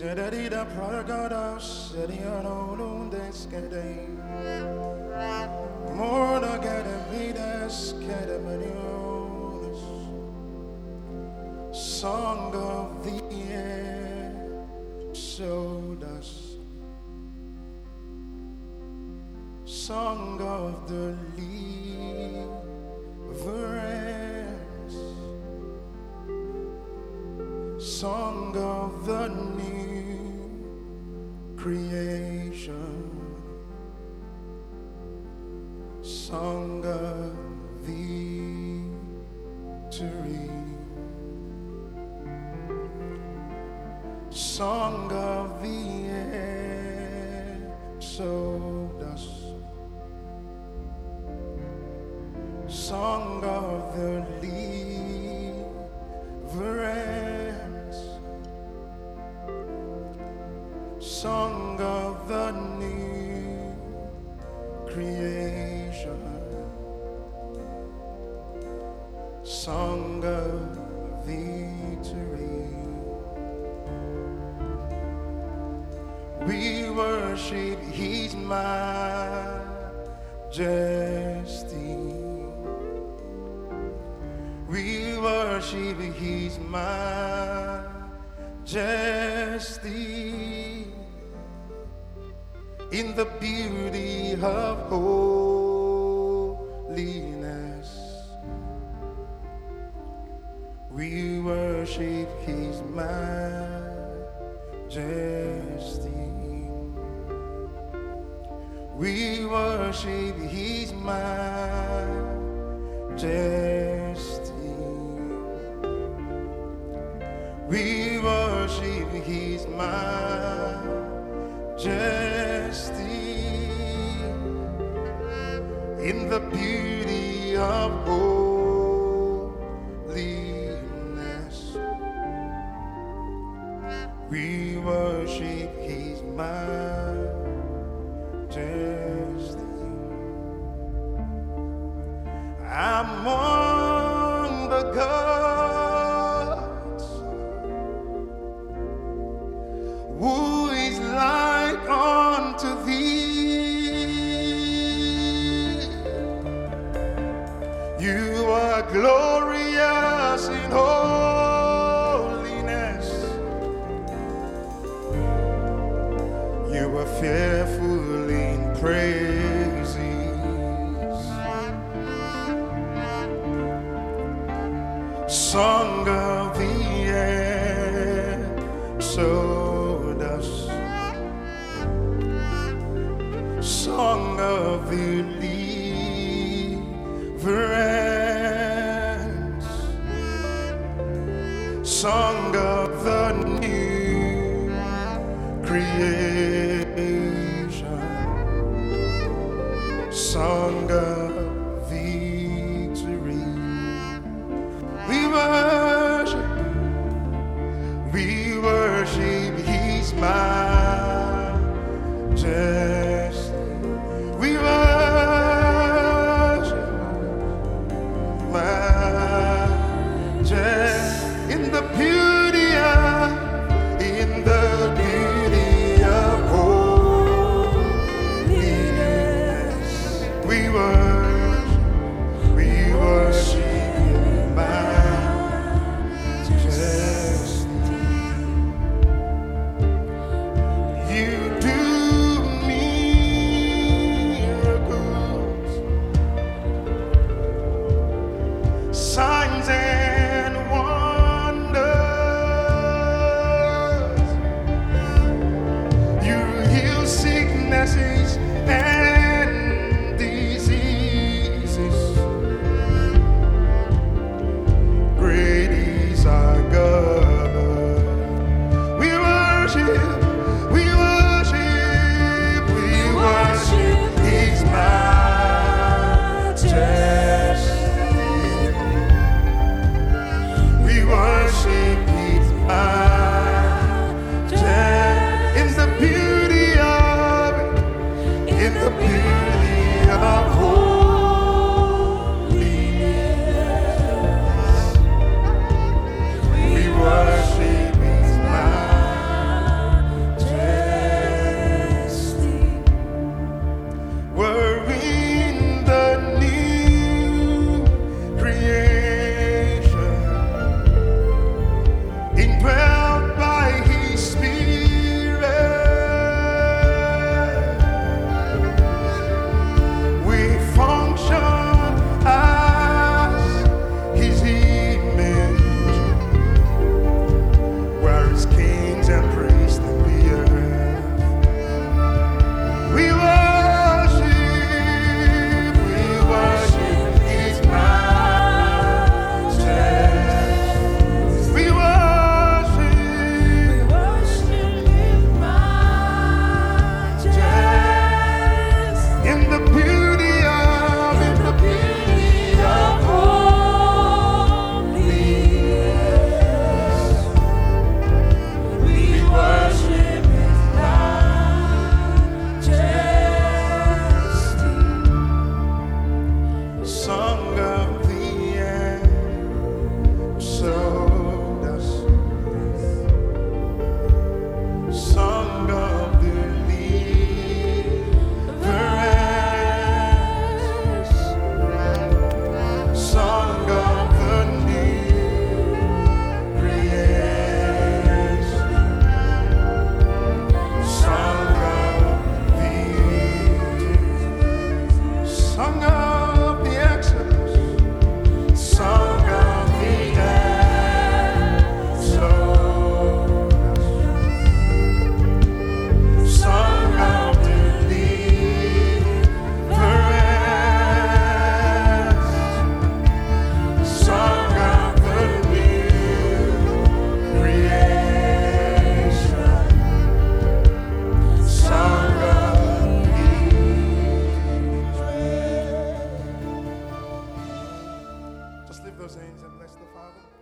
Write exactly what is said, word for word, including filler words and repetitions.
Zedadida Pragada Sediano Lundeskade Morda Gadavidas Cadamanios Song of the Exodus Song of the Deliverance Song of the new creation Song of victory Song of the Exodus Song of the deliverance Song of the new creation Song of victory We worship His majesty We worship His majesty in the beauty of holiness. We worship His majesty. We worship His majesty. We worship His majesty in the beauty of holiness. We worship His majesty. Among the gods, who is like unto thee? You are glorious in holiness. You are fearful in praises. Song of the Exodus, song of deliverance, song of the new creation, song of victory. We worship, we worship His majesty. We worship majesty in the beauty of, in the beauty of holiness. We worship, we worship signs and wonders. You heal sicknesses and diseases. Great is our God. We worship, we worship, we worship His majesty. those hands and bless the Father.